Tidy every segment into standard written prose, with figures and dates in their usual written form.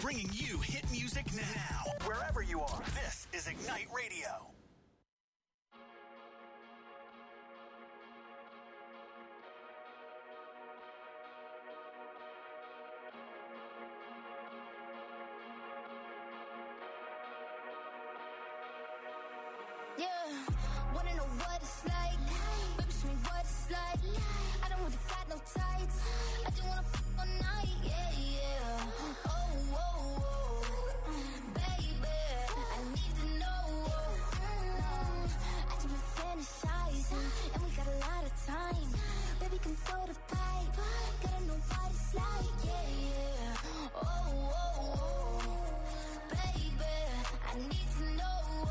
Bringing you hit music now. Wherever you are, this is Ignite Radio. Wanna know what it's like? Baby, show me what it's like. I don't really got no tights. I just wanna f*** all night, yeah. Oh, baby, I need to know. I just been fantasizing, and we got a lot of time. Baby, come throw the pipe. Gotta know what it's like, yeah. Oh, baby, I need to know.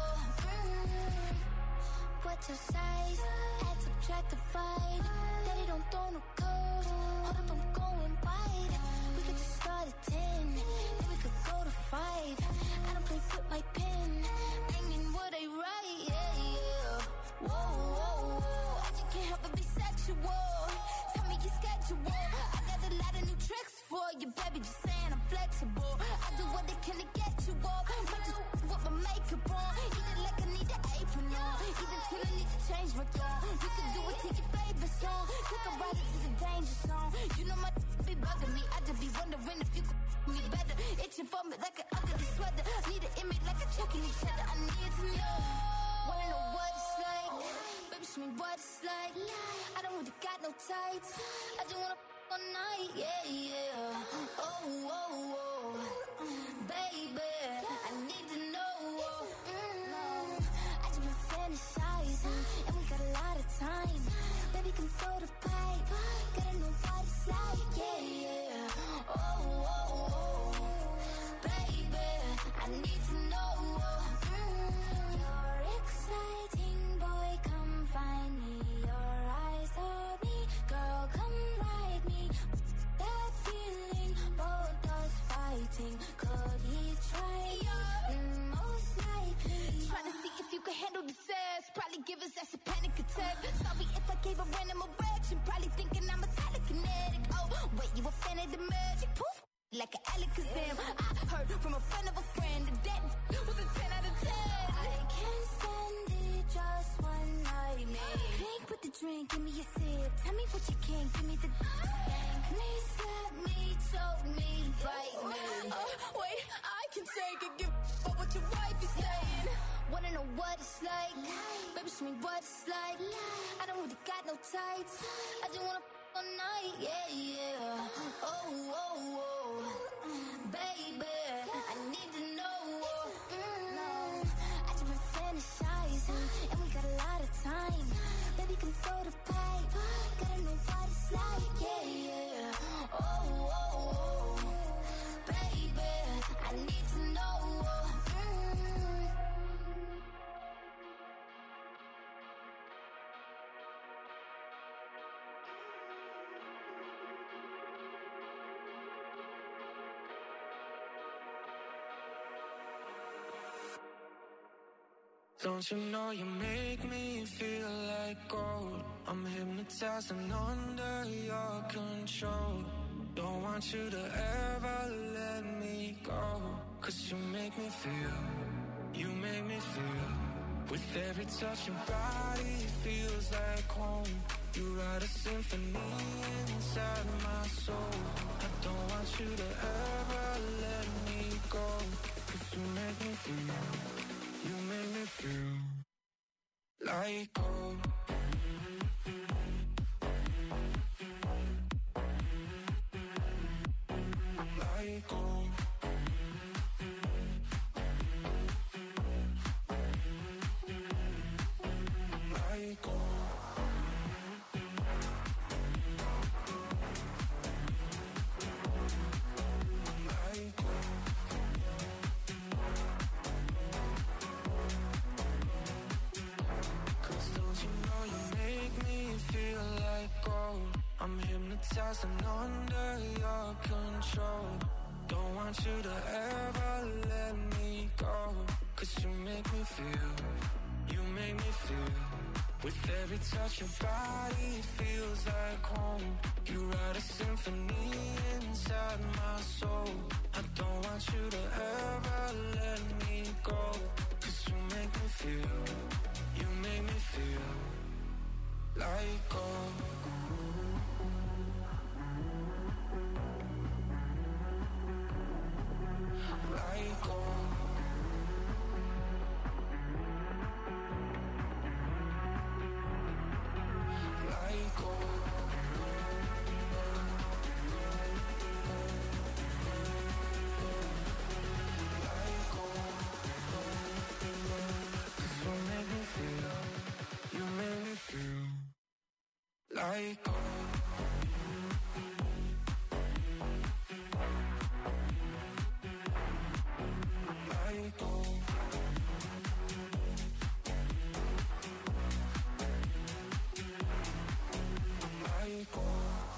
What's your size? Add, subtract, divide. Daddy don't throw no code. Hold up, I'm going wide. We could just start at 10, then we could go to 5. I don't play with my pen. Aiming what I write, yeah. Whoa. I just can't help but be sexual. Tell me your schedule. I got a lot of new tricks for you, baby. Just saying I'm flexible. I do what I can to get you off. Might just with my makeup on. Either like I need an apron on. Either till I need to change my tone. You can do it to your favorite song. Take a ride into the danger zone. You know my be bugging me. I just be wondering if you could me better. Itching for me like an ugly sweater. Need an image like a checking each other. I need to know. Wanna know what it's like? Baby, show me what it's like. I don't really got no tights. I just wanna f*** all night, yeah. Oh, baby, I need to know. I just been fantasizing, and we got a lot of time. Baby, come throw the pipe. Gotta know what it's like, yeah. Oh, baby, I need to know. You're exciting, boy, come find me. Your eyes told me, girl, come ride me. That feeling, both us fighting. Could he try? Most likely. Trying to see if you can handle the sass. Probably give his ass a panic attack. Sorry if I gave a random erection. Probably thinking I'm a telekinetic. Oh, wait, you a fan of the magic? Poof, like an Alakazam. I heard from a friend of a friend that was a 10 out of 10. I can't stand it, just one night, man. Drink with the drink, give me a sip. Tell me what you can, give me the spank me, slap me, choke me, bite me. Wait, I can take it, give up what your wife is saying. Wanna know what it's like? Baby, show me what it's like. I don't really got no tights. I just wanna f*** all night, yeah. Oh, baby, I need to know. I just been fantasizing, and we got a lot of time. Baby, come throw the pipe. Gotta know what it's like, yeah. Oh, baby, I need to know. Don't you know you make me feel like gold? I'm hypnotized and under your control. Don't want you to ever let me go. Cause you make me feel. With every touch your body feels like home. You write a symphony inside my soul. I don't want you to ever let me go. Cause you make me feel. You make me feel like gold. Like gold. Like gold. I'm hypnotized and under your control. Don't want you to ever let me go. Cause you make me feel. With every touch your body feels like home. You write a symphony inside my soul. I don't want you Like gold. Like gold. Like gold.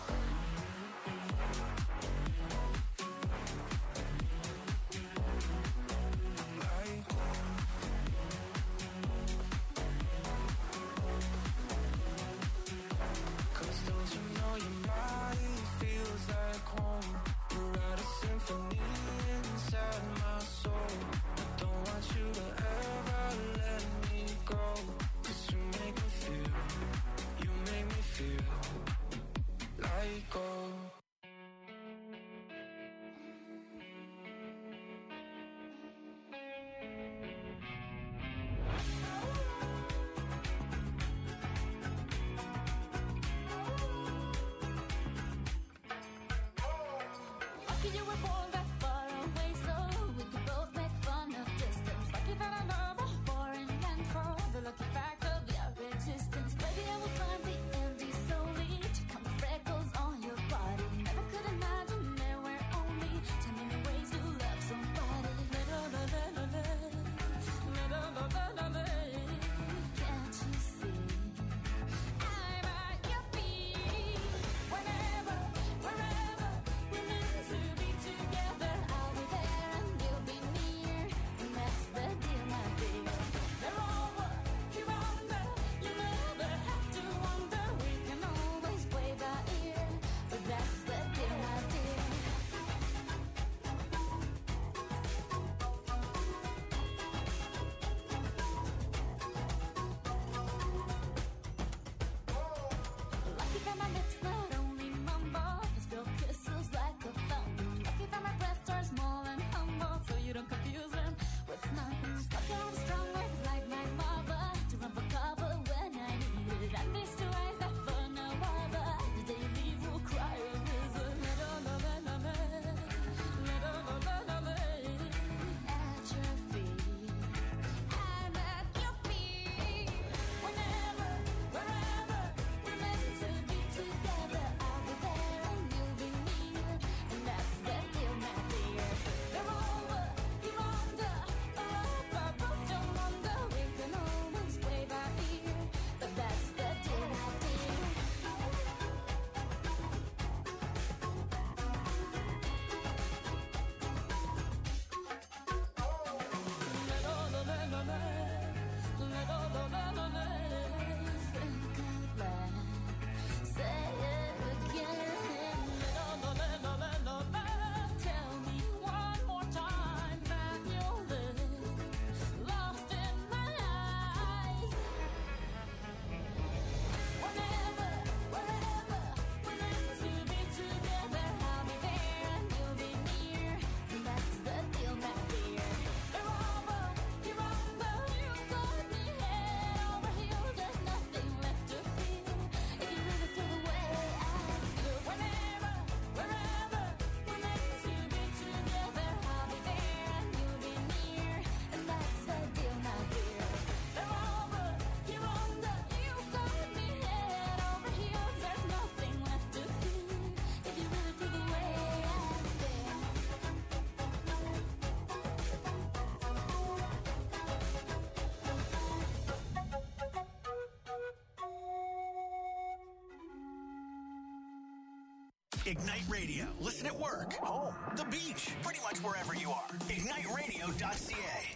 Ignite Radio. Listen at work, home, the beach, pretty much wherever you are. IgniteRadio.ca.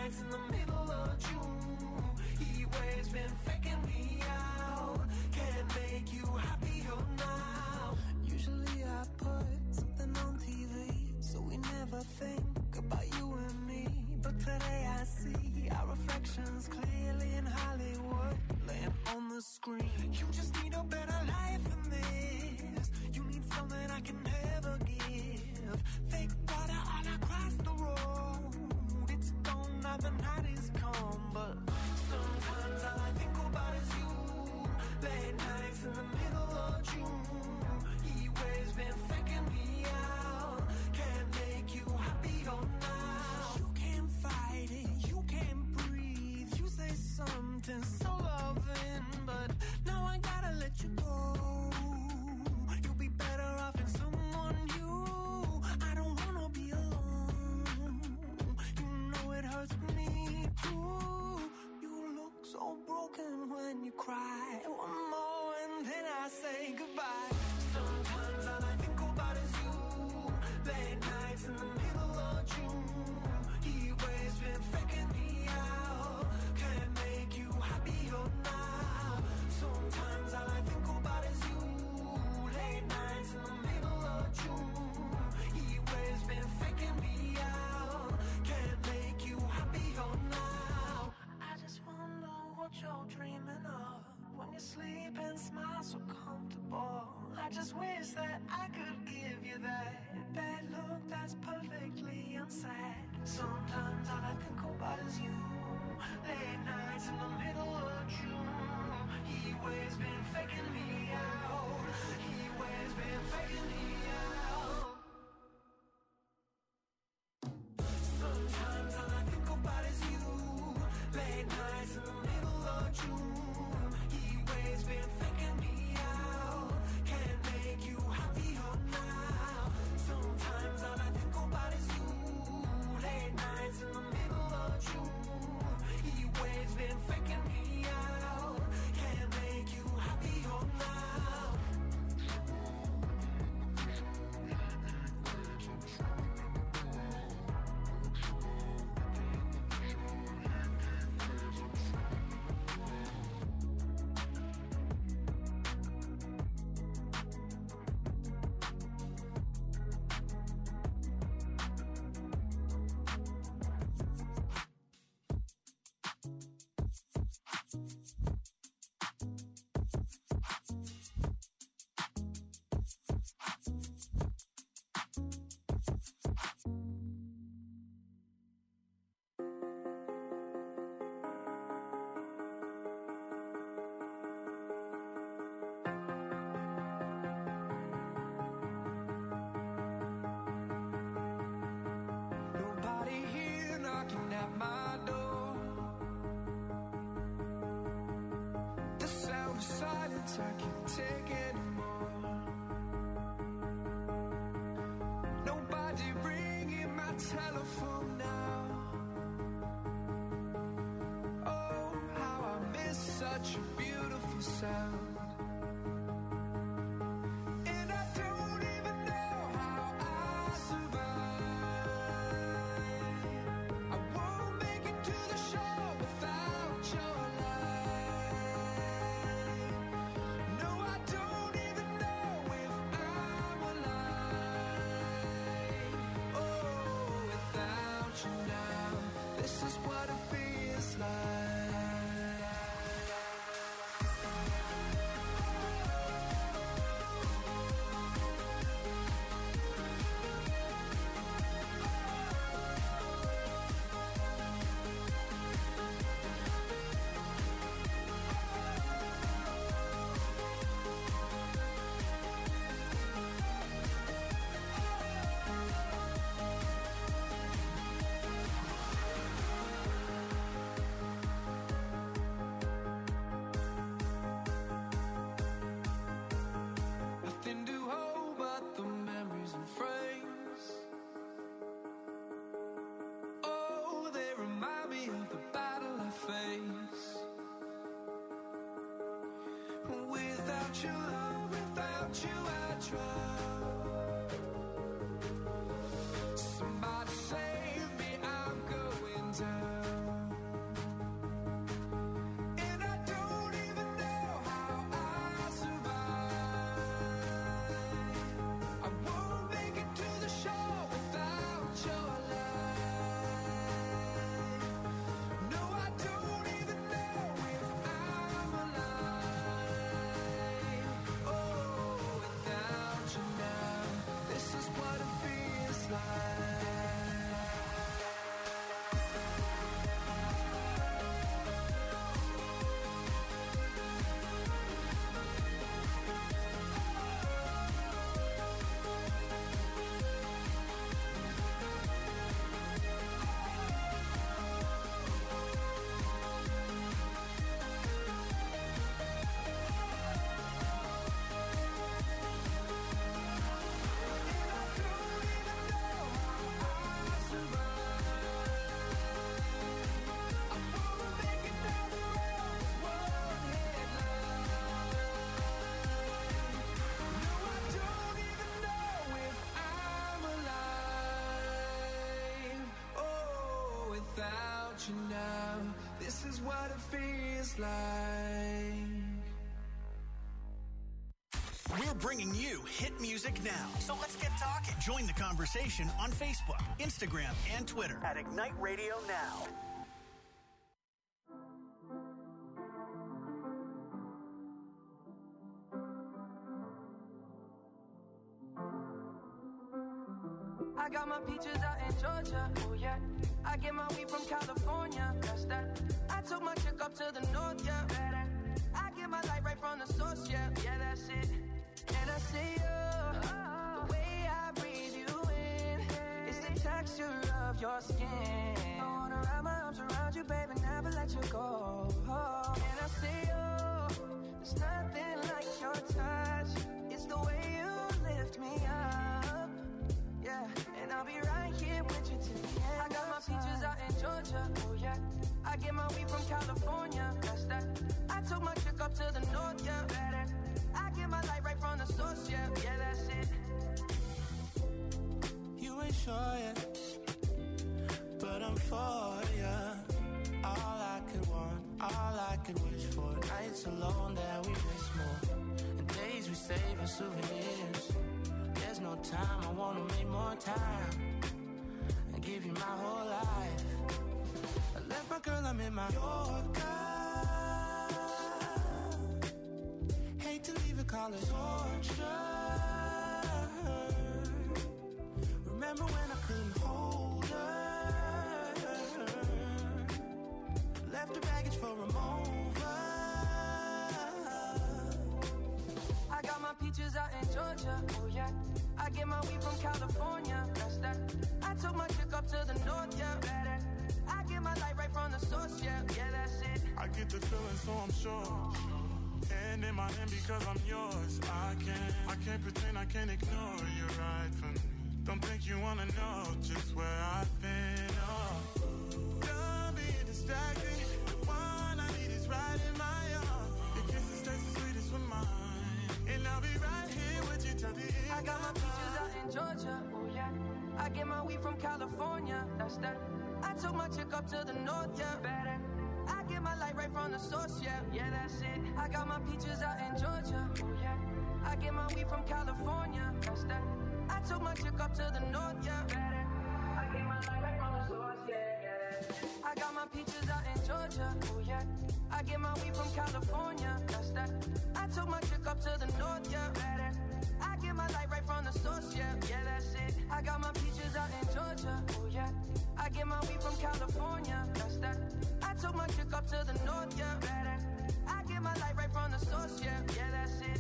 nights in the middle of June. Heat waves been faking me out. Can't make you happier now. Usually I put something on TV, so we never think about you and me. But today I see our reflections clearly in Hollywood, laying on the screen. You just need a better life than this. You need something I can never give. Fake water all across the road. It's gone now, the night is come. But sometimes all I think about is you. Late nights in the middle of June. Heat waves been faking me out. Can't make you happier now. You can't fight it, you can't breathe. You say something so loving, but now I gotta let you go. You'll be better off in someone new. I don't wanna be alone. You know it hurts me too. You look so broken when you cry. One more and then I say goodbye. Sometimes all I think about is you. Late nights in the middle of June. Heat waves been faking me out. Can't make you happier now. Sometimes all I think about is you. Late nights in the middle of June. Heat waves been faking me out. Can't make you happier now. I just wonder what you're dreaming of when you sleep and smile so comfortable. I just wish that I could give you that look that's perfectly unsaid. Sometimes all I think about is you. Late nights in the middle of June. Heat waves been faking me out. Heat waves been faking me out. Sometimes all I think about is you. Late nights in the middle of June. Heat waves been faking me out. Can't make you happier now. Sometimes all I think about is you. Late nights in the middle of June. Heat waves been faking me out. Can't make you happier now. Nobody here knocking at my door. The sound of silence I can't take anymore. Nobody ringing my telephone now. Oh, how I miss such a beautiful sound. And I don't even know how I survive. I won't make it to the shore without your light. No, I don't even know if I'm alive. Oh, without you now, this is what it feels like. Nothing to hold but the memories and frames. Oh, they remind me of the battle I face. Without your love, without you I drown. Somebody save me, I'm going down. without you now. This is what it feels like. We're bringing you hit music now. So let's get talking. Join the conversation on Facebook, Instagram, and Twitter at Ignite Radio Now. I got my peaches out in Georgia, oh yeah. I get my weed from California, that's that. I took my chick up to the north, yeah. I get my light right from the source, yeah. Yeah, that's it. And I see you, the way I breathe you in, it's the texture of your skin. I wanna wrap my arms around you, baby, never let you go. And I see you, there's nothing like your touch. It's the way you lift me up, yeah. And I'll be right here with you till the end. I got my peaches out in Georgia, oh yeah. I get my weed from California, that's that. I took my chick up to the north, yeah. I get my light right from the source, yeah. Yeah, that's it. You ain't sure yet, but I'm for ya. All I could want, all I could wish for. Nights alone that we miss more, and days we save as souvenirs. There's no time, I wanna make more time and give you my whole life. I left my girl, I'm in my Yorker. Hate to leave it, call it torture. Remember when I couldn't hold her? Left her baggage for a mover. I got my peaches out in Georgia, oh yeah. I get my weed from California, that's that. I took my chick up to the north, yeah. I get my light right from the source, yeah. Yeah, that's it. I get the feeling, so I'm sure. And in my hand because I'm yours. I can't pretend, I can't ignore you right from me. Don't think you wanna know just where I've been. Oh, done being distracted. The one I need is right in my arms. Your kisses taste the sweetest with mine, and I'll be right here with you till the end. I got my peaches out in Georgia, oh yeah. I get my weed from California, that's that. I took my chick up to the north, yeah. I get my light right from the source, yeah. Yeah, that's it. I got my peaches out in Georgia, oh yeah. I get my weed from California, that's that. I took my chick up to the north, yeah. I get my light right from the source, yeah. I got my peaches out in Georgia, oh yeah. I get my weed from California, that's that. I took my chick up to the north, yeah. I get my light right from the source, yeah. Yeah, that's it. I got my peaches out in Georgia, oh yeah. I get my weed from California, that's that. I took my chick up to the north, yeah. I get my light right from the source, yeah. Yeah, that's it.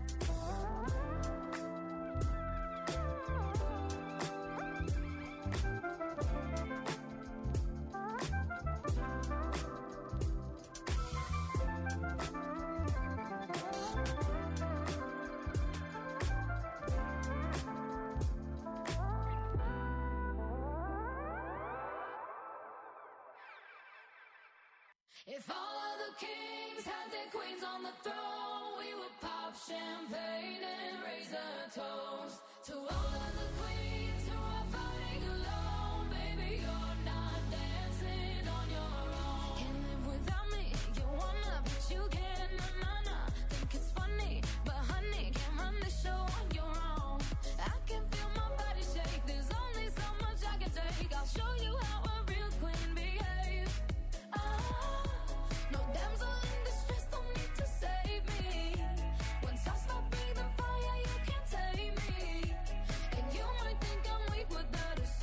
If all of the kings had their queens on the throne, we would pop champagne and raise a toast to all of the queens who are fighting alone. Baby, you're not dancing on your own. Can't live without me, you wanna, but you can't. Nah. Think it's funny, but honey, can't run the show on your own. I can feel my body shake, there's only so much I can take. I'll show you how a real queen behaves. No damsel in distress, don't need to save me. Once I stop breathing fire, you can't tame me. And you might think I'm weak, but that is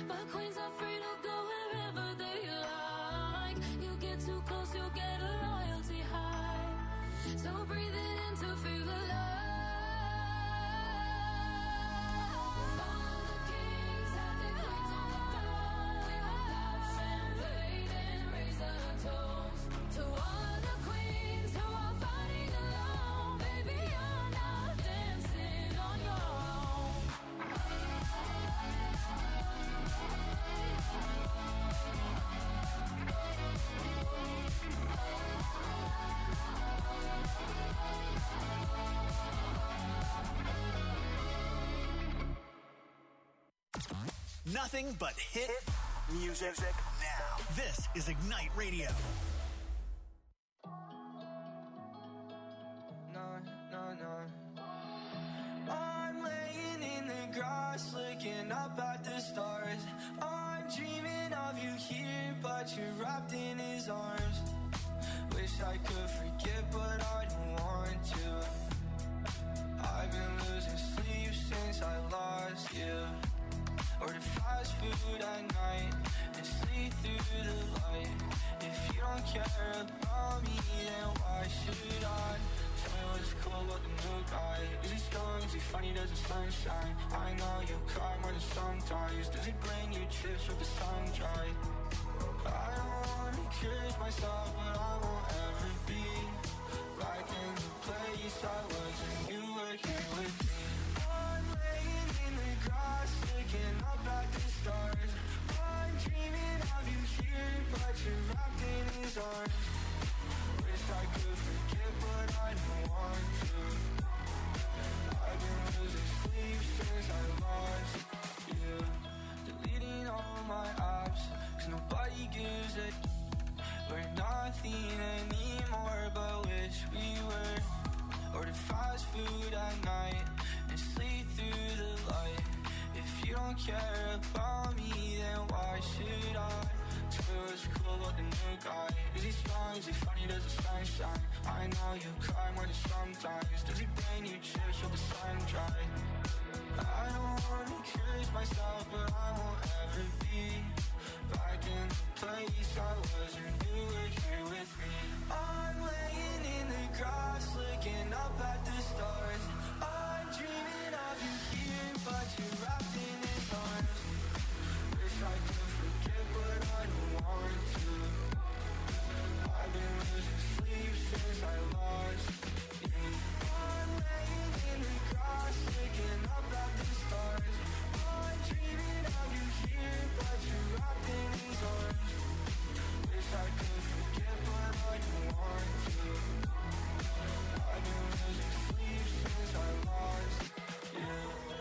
My queens are free to go wherever they like. You get too close, you'll get a royalty high. So breathe it in to feel the love. Nothing but hit music now. This is Ignite Radio. I'm laying in the grass, looking up at the stars. I'm dreaming of you here, but you're wrapped in his arms. Wish I could forget, but I don't want to. I've been losing sleep since I lost you. Order fast food at night and sleep through the light. If you don't care about me, then why should I? Tell me what's cool about the new guy. Is he strong? Is he funny? Does the sunshine? I know you cry more than sometimes. Does he bring you chips with the sun dry? I don't wanna curse myself, but I won't ever be back in the place I was when you were here with me. I'm laying in the grass, looking up at the stars. I'm dreaming of you here, but you're wrapped in his arms. Wish I could forget, but I don't want to. I've been losing sleep since I lost you. Deleting all my apps, cause nobody gives a we're nothing anymore, but wish we were. Order fast food at night and sleep through the light. If you don't care about me, then why should I? Tell me what's cool about the new guy. Is he strong? Is he funny? Does the sun shine? I know you cry more than sometimes. Does he bring you chips with the sun dry? I don't wanna curse myself, but I won't ever be back in the place I was when you were here with me. I'm laying in the grass, looking up at the stars. I'm dreaming of you here, but you're wrapped in his arms. Wish I could forget, but I don't want to. I've been losing sleep since I lost you. I'm laying in the grass, looking up at the stars. I'm dreaming of you here, but you're wrapped in his arms. Wish I could forget, but I don't want to. I've been losing sleep since I lost you.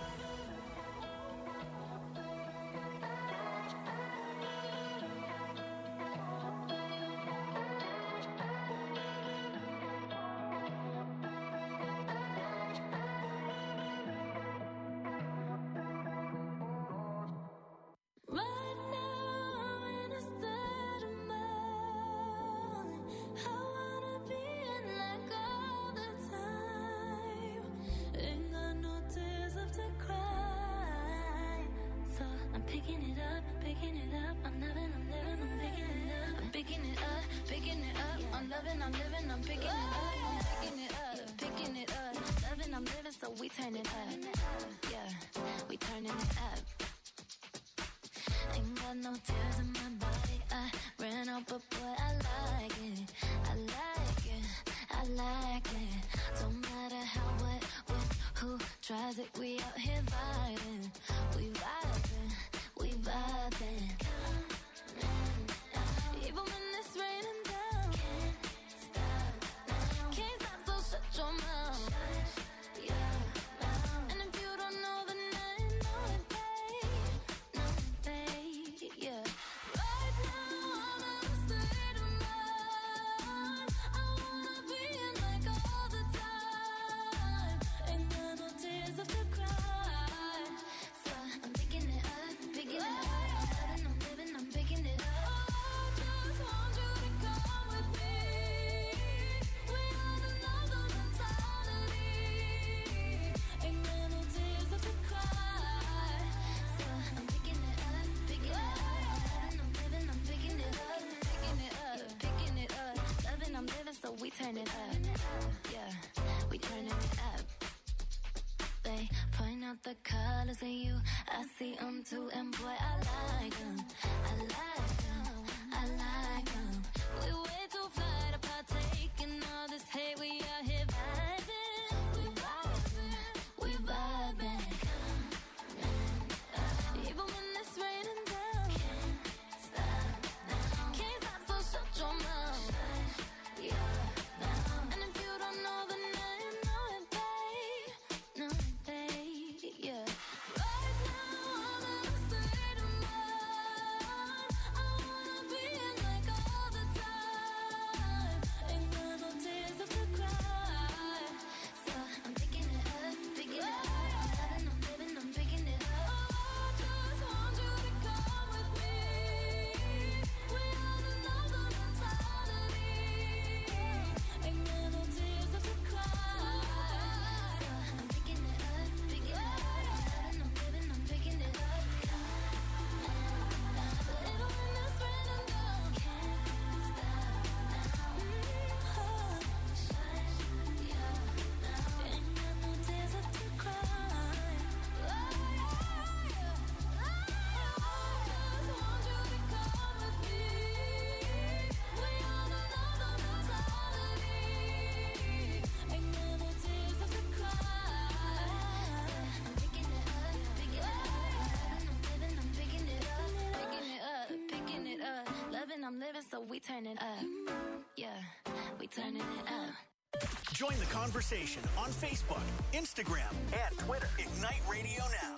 Right now I'm in a state of mind. I wanna be in like all the time. Ain't got no tears left to cry. So I'm picking it up, picking it up. I'm loving, I'm living, I'm picking it up. I'm picking it up, picking it up. I'm loving, I'm living, I'm picking it up. I'm picking it up, picking it up. Loving, I'm living, so we turn it up. Yeah, we turning it up. Ain't got no tears in my body. I ran out, but boy, I like it. I like it. I like it. Don't matter how, what, when, who tries it. We out here vibing. We vibing. We vibing. Even when it's raining down. Can't stop now. Can't stop, so shut your mouth. Shut your mouth. And if you don't know, then I know it, babe. Know it, babe. Yeah. Right now I'm in a state of mind. I wanna be in like all the time. Ain't got no tears left to cry. So I'm picking it up, picking it up. we turning up. Yeah, we turning it up. Join the conversation on Facebook, Instagram, and Twitter. Ignite Radio Now.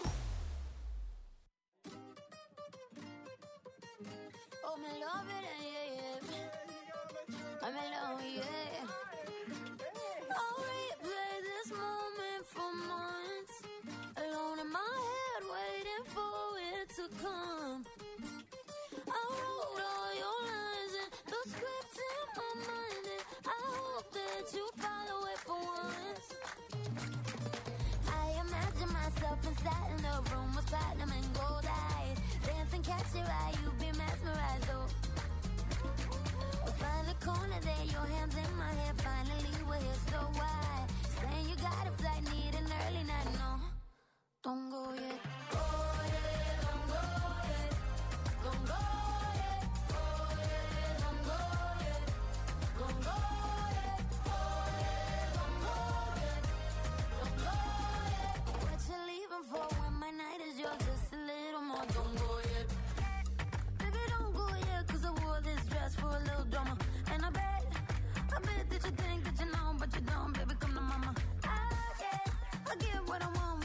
Oh, me love it, yeah. I'm in love, yeah. I'll replay this moment for months. Alone in my head, waiting for it to come. I wrote all your lines and the script in my mind, and I hope that you follow it for once. I imagine myself inside in the room with platinum and gold eyes. Dance and catch your eye, you be mesmerized, oh. We'll find a corner there, your hands in my hair. Finally we're here, so why? Saying you got a flight, need an early night, no. Don't go yet. Go yet, don't go yet. Don't go yet. Go yet, don't go yet. Don't go yet. Go yet, don't go yet. Don't go yet. What you leaving for when my night is yours? Just a little more. Don't go yet. Baby, don't go yet, 'cause I wore this dress for a little drama. And I bet that you think that you know, but you don't. Baby, come to mama. I get what I want.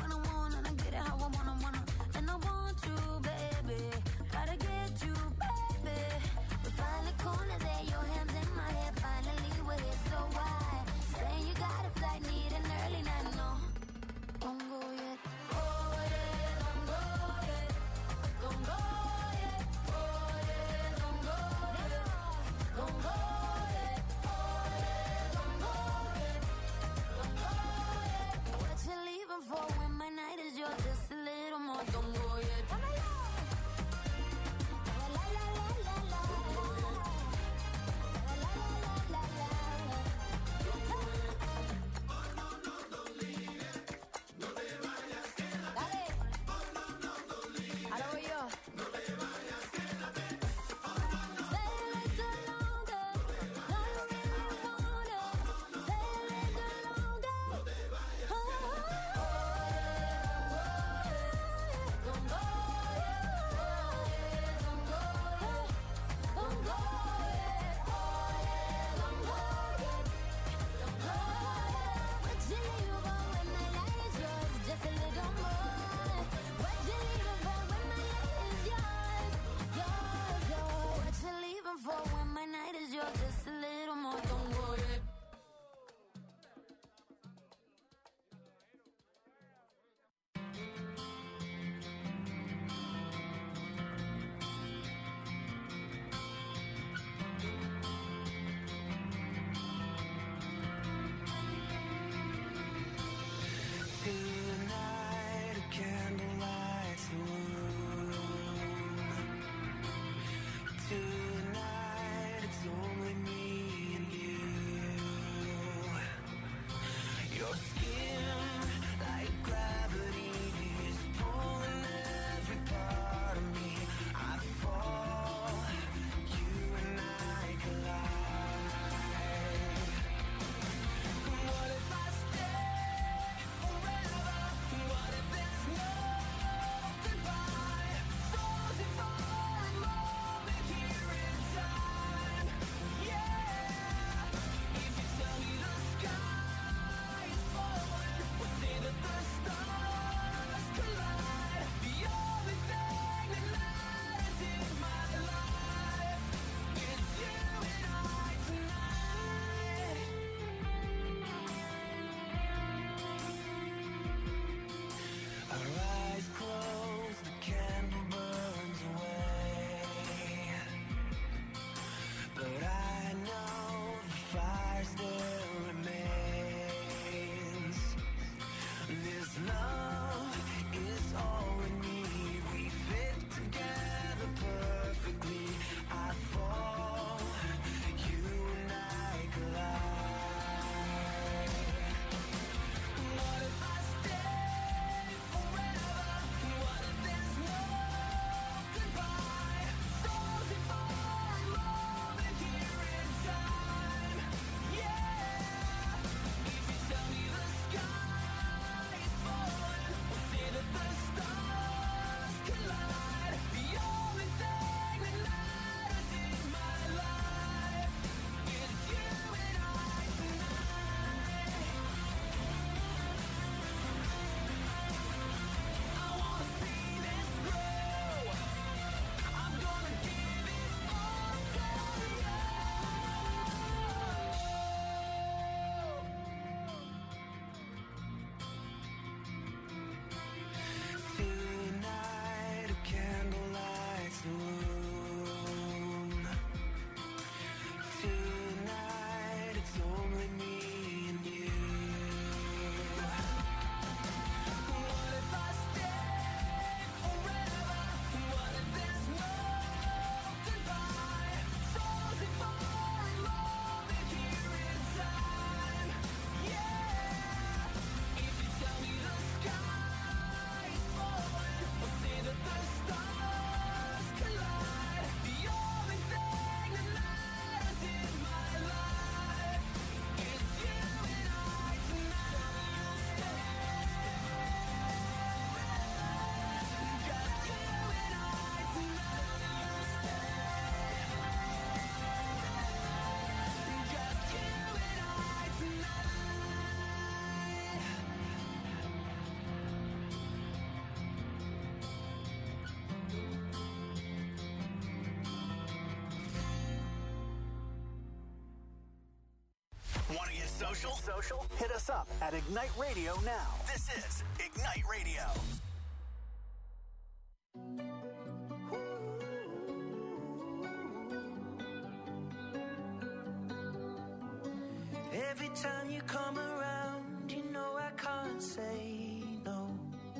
social? Hit us up at Ignite Radio now. This is Ignite Radio. Every time you come around, you know I can't say no.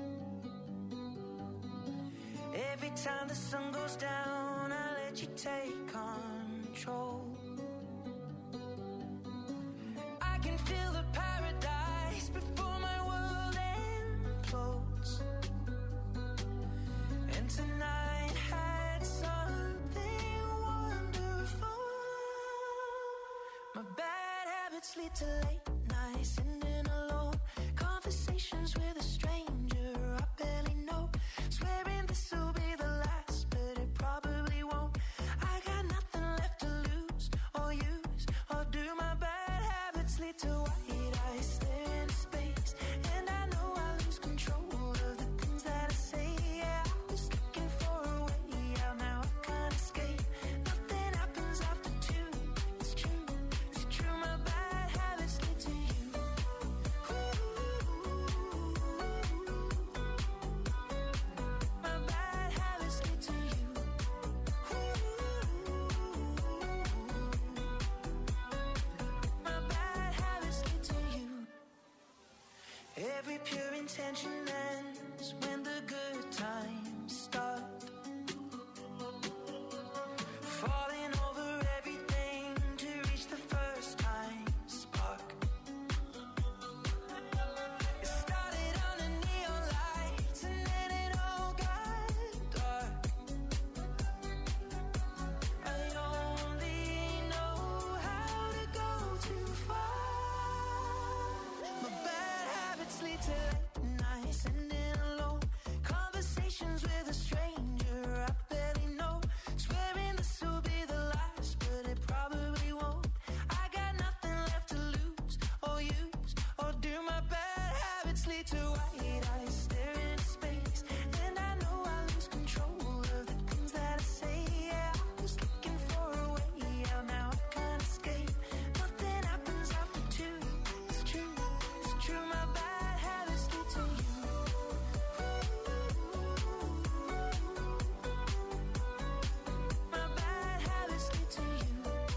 Every time the sun goes down, I let you take control. I can feel the paradise before my world implodes. And tonight had something wonderful. My bad habits lead to late nights, sitting alone. Conversations with a stranger I barely know. Swearing this will be the last, but it probably won't. I got nothing left to lose or use or do. My bad habits lead to white eyes staring into space, and I know I lose control of the things that I say. Yeah, I was looking for a way out, now I can't escape. Nothing happens after two. It's true, it's true. My bad habits lead to you. My bad habits lead to you. My bad habits lead to you. Every pure intention ends when the good times start. Falling over everything to reach the first time spark. It started on the neon lights and then it all got dark. I only know how to go too far. My bad habits lead to late nights, sitting alone. Conversations with a stranger I barely know. Swearing this will be the last, but it probably won't. I got nothing left to lose or use or do. My bad habits lead to white eyes staring into space, and I know I lose control of the things that I say. Yeah, I was looking for a way out, now I can't escape. Nothing happens after two. It's true, it's true. My bad habits lead to you. My bad habits lead to you.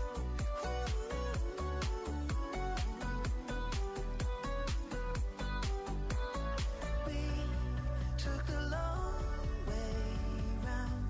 We took the long way round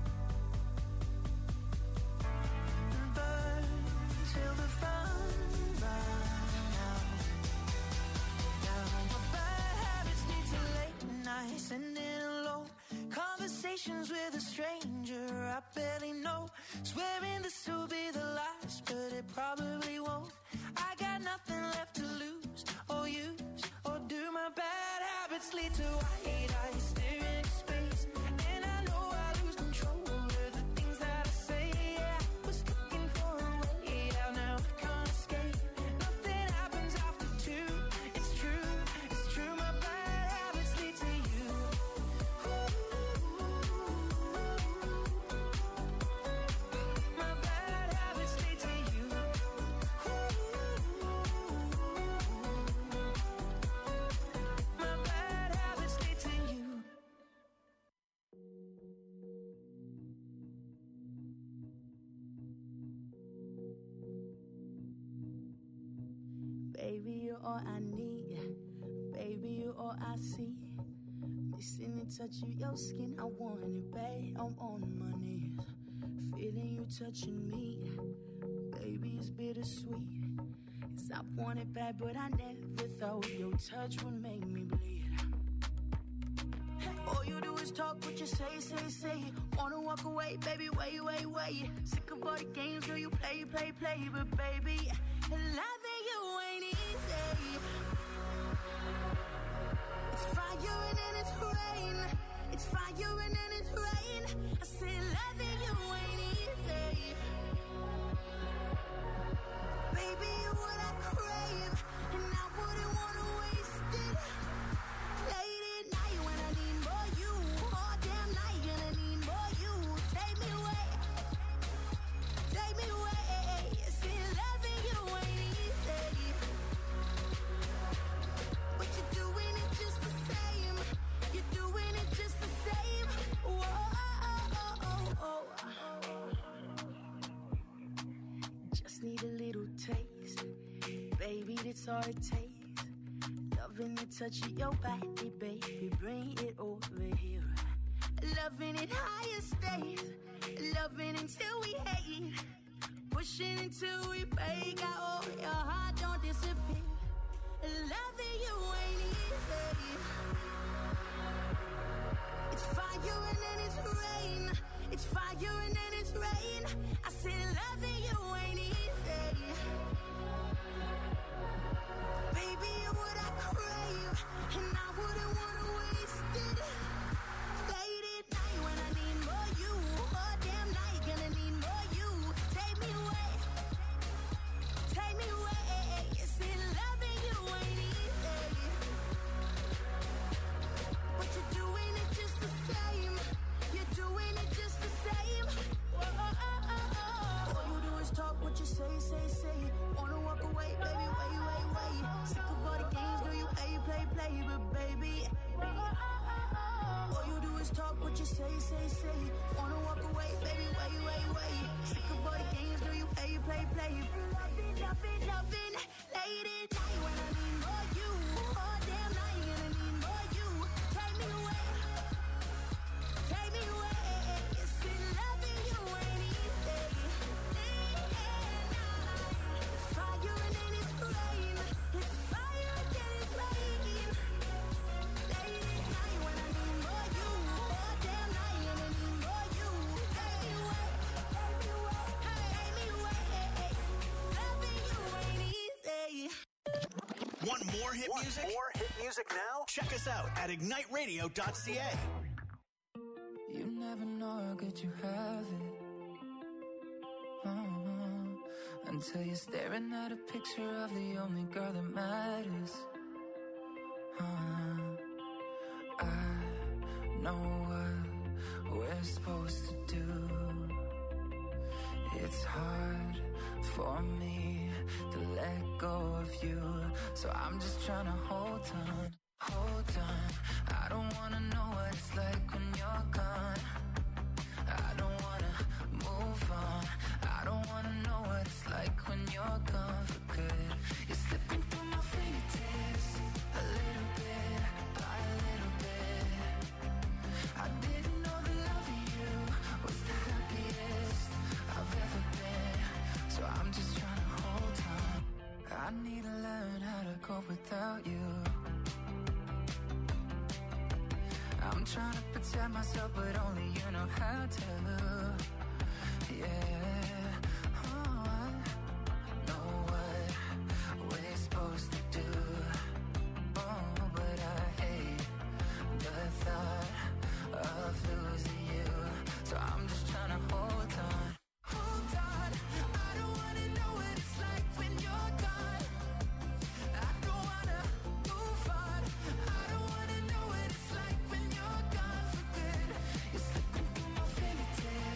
and burned till the fun ran out. Now my bad habits lead to late nights, sitting alone. Conversations with a stranger I barely know. Swearing this will be the last, but it probably won't. I got nothing left to lose or use or do. My bad habits lead to white eyes staring into space, and I know I lose control of the things that I say. Yeah, I was looking for a way out, now I can't escape. Nothing happens after two. It's true, it's true. My bad habits lead to you. My bad habits lead to you. My bad habits lead to you. Baby, you're all I need. Baby, you're all I see. Missing the touch of your skin, I want it bad. I'm on my knees, feeling you touching me. Baby, it's bittersweet. 'Cause I want it bad, but I never thought your touch would make me bleed. All you do is talk what you say. Wanna walk away, baby, wait. Sick of all the games, girl, you play. But baby, loving you ain't easy. It's fire and then it's rain. It's fire and then it's rain. I say loving you ain't easy. Baby, you're what I crave, and I wouldn't wanna waste it. Late at night when I need more you, all damn night gonna need more you. Take me away. See, loving you ain't easy. need a little taste. Baby, that's all it takes. Loving the touch of your body, baby, bring it over here. Loving it higher stays. Loving until we hate. Pushing until we break out. Your heart don't disappear. Loving you ain't easy. It's fire and then it's rain. It's fire and then it's rain. I said loving you ain't easy. Baby, you're what I crave, and I wouldn't wanna waste it. Late at night when I need more you. All damn night gonna need more you. Take me away. Take me away. You said loving you ain't easy. But you're doing it just the same. You're doing it just the same. All you do is talk what you say, say, say. Wanna walk away, baby, wait, wait, wait. Sick of all the games, girl, you play, play, play. But baby, all you do is talk what you say, say, say. Wanna walk away, baby, wait, wait, wait. Sick of all the games, girl, you play, play, play. Loving, loving, loving. Late at night when I need more you. All damn night gonna need more you. Take me away. Take me away. You see, loving you ain't easy. It's fire and then it's rain. It's fire and then it's rain. Late at night when I need more you. All damn night gonna need more you. Take me away. Take me away. Take me away. Loving you ain't easy. Want more hit music? More hit music now? Check us out at igniteradio.ca. You never know how good you have it. Until you're staring at a picture of the only girl that matters. I know what we're supposed to do. It's hard for me to let go of you, so I'm just trying to hold on, hold on. I don't wanna know what it's like when you're gone. I don't wanna move on. I don't wanna know what it's like when you're gone for good. You're slipping through my fingertips, a little bit by a little bit. I didn't know that loving you was the happiest I've ever been, so I'm just trying to hold on. I need to learn how to cope without you. I'm trying to protect myself, but only you know how to. Yeah, oh, I know what we're supposed to do. Oh, but I hate the thought of losing you, so I'm just trying to hold on. Hold on, I don't wanna know what it's like when you're gone. I don't wanna move on. I don't wanna know what it's like when you're gone for good. You're slipping through my fingertips.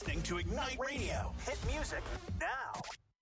listening to Ignite Radio. Hit music now.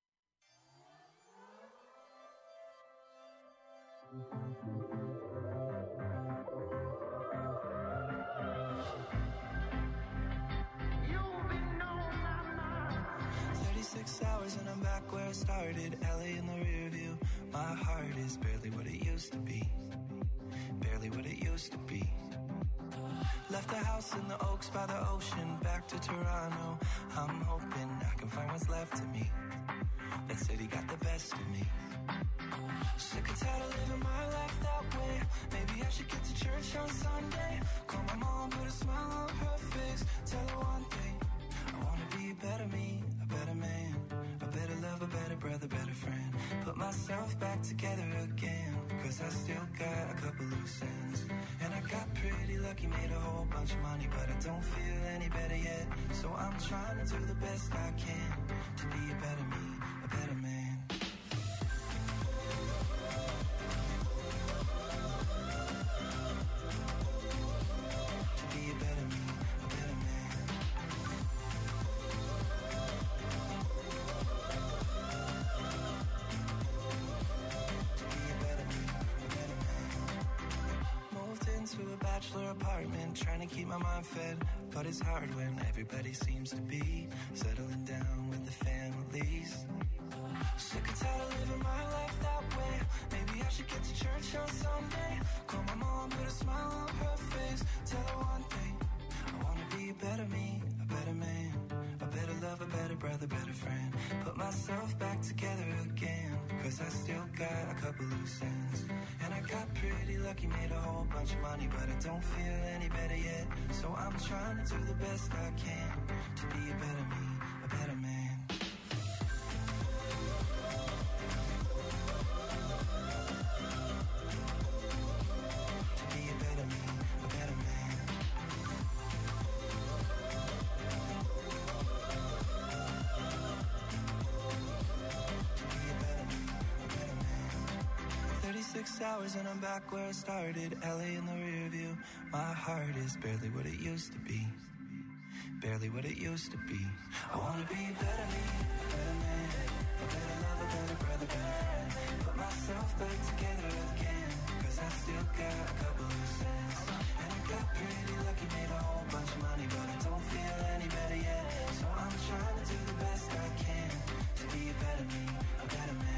You've been on my mind. 36 hours and I'm back where I started. LA in the rear view. My heart is barely what it used to be. Barely what it used to be. Left the house in the Oaks by the ocean, back to Toronto. I'm hoping I can find what's left of me. That city got the best of me. Sick and tired of living my life that way. Maybe I should get to church on Sunday. Call my mom, put a smile on her face. Tell her one thing, I wanna be a better me, a better man, a better love, a better brother, better friend. Put myself back together again, cause I still got a couple loose ends. And I got pretty lucky, made a whole bunch of money, but I don't feel any better yet. So I'm trying to do the best I can to be a better me, a better man. Apartment, trying to keep my mind fed, but it's hard when everybody seems to be settling down with the families. Sick and tired of living my life that way. Maybe I should get to church on Sunday. Call my mom, put a smile on her face. Tell her one thing, I wanna be a better me, a better man, a better love, a better brother, better friend. Put myself back together again, cause I still got a couple loose ends. And I got pretty lucky, made a whole bunch of money, but I don't feel any better yet. So I'm trying to do the best I can to be a better me, a better man. To be a better me, a better man. To be a better me, a better man. 36 hours and I'm back where I started. LA in the rear view. My heart is barely what it used to be. Barely what it used to be. I wanna be a better me, a better man, a better love, a better brother, better friend. Put myself back together again, cause I still got a couple loose ends. And I got pretty lucky, made a whole bunch of money, but I don't feel any better yet. So I'm trying to do the best I can to be a better me, a better man.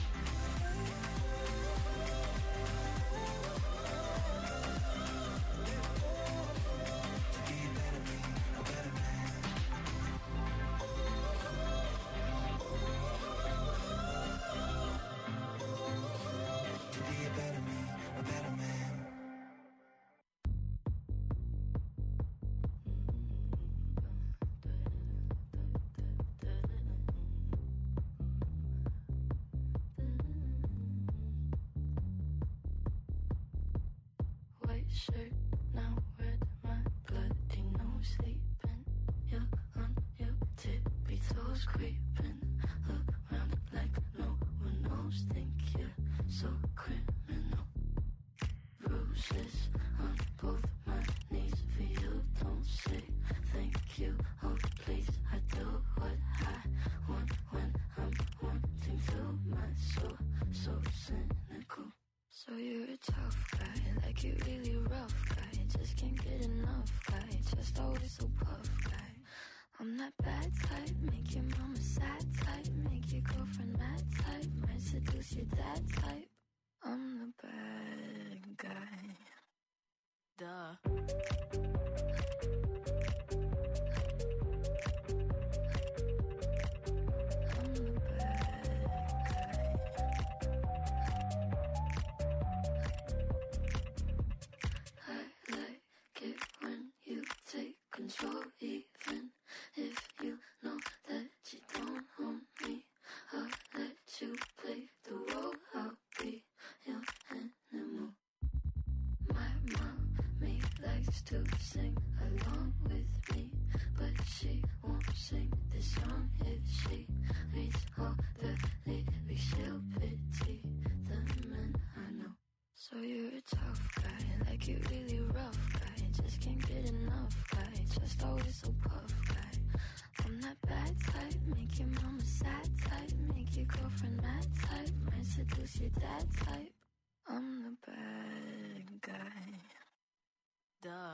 Shirt now red, my bloody nose sleeping. You're on your tippy toes creeping around like no one knows. Think you're so criminal. Bruises on both my knees for you. Don't say thank you. Oh please, I do what I want when I'm wanting to. My soul so cynical. So you're a tough guy, like you really rough guy. Just can't get enough guy, just always so puff guy. I'm that bad type, make your mama sad type, make your girlfriend mad type, might seduce your dad type. I'm the bad guy. Duh. Control, even if you know that you don't own me. I'll let you play the role. I'll be your animal. My mommy likes to sing along with me, but she won't sing this song if she reads all the lyrics. She'll pity the men I know. So you're a tough guy, like you really rough guy. Just can't get enough guy, just always so puff guy. 'cause you're that type. I'm the bad guy. Duh.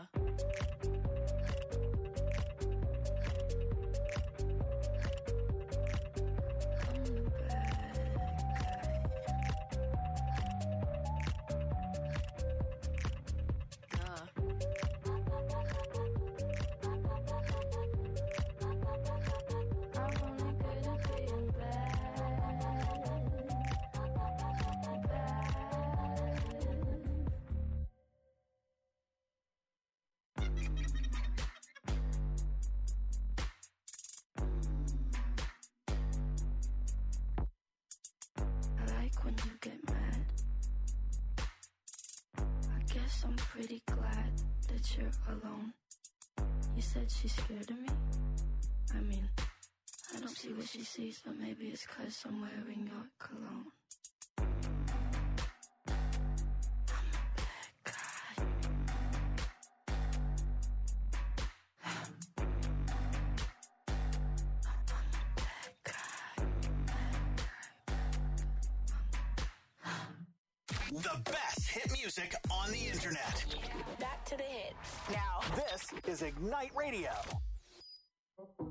I'm pretty glad that you're alone. You said she's scared of me? I mean, I don't see what she sees, but maybe it's 'cause I'm wearing your cologne. The best hit music on the internet. Back to the hits. Now, this is Ignite Radio.